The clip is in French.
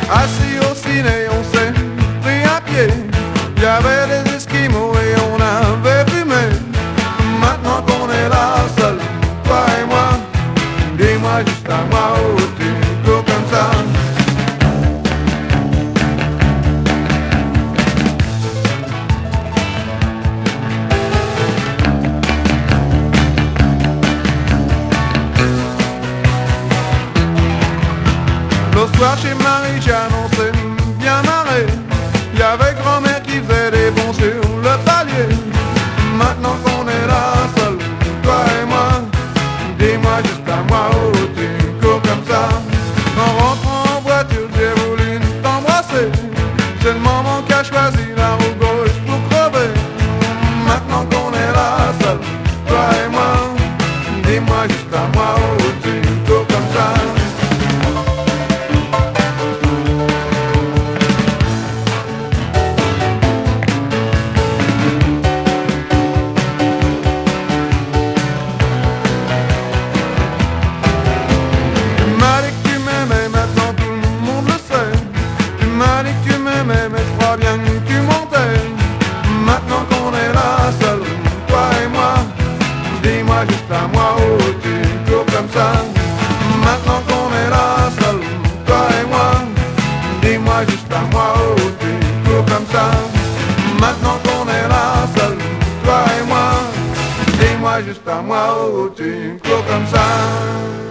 Assis au ciné, on s'est pris à pied. Il y avait des esquimaux et on avait fumé. Maintenant qu'on est là seul, toi et moi, dis-moi juste à moi où tu cours comme ça. L'autre soir chez Marie-Jeanne, on s'est bien marré. Il y avait grand-mère qui faisait des bons sur le palier. Maintenant qu'on est là seul, toi et moi, dis-moi juste à moi où tu cours comme ça. En rentrant en voiture, j'ai voulu t'embrasser. C'est le moment qu'a choisi la roue gauche pour crever. Maintenant qu'on est là seul, toi et moi, dis-moi juste à moi où tu cours comme ça. Mais je crois bien que tu montais. Maintenant qu'on est là seul, toi et moi, dis-moi juste à moi où tu cours comme ça. Maintenant qu'on est là seul, toi et moi, dis-moi juste à moi où tu cours comme ça. Maintenant qu'on est là seul, toi et moi, dis-moi juste à moi où tu cours comme ça.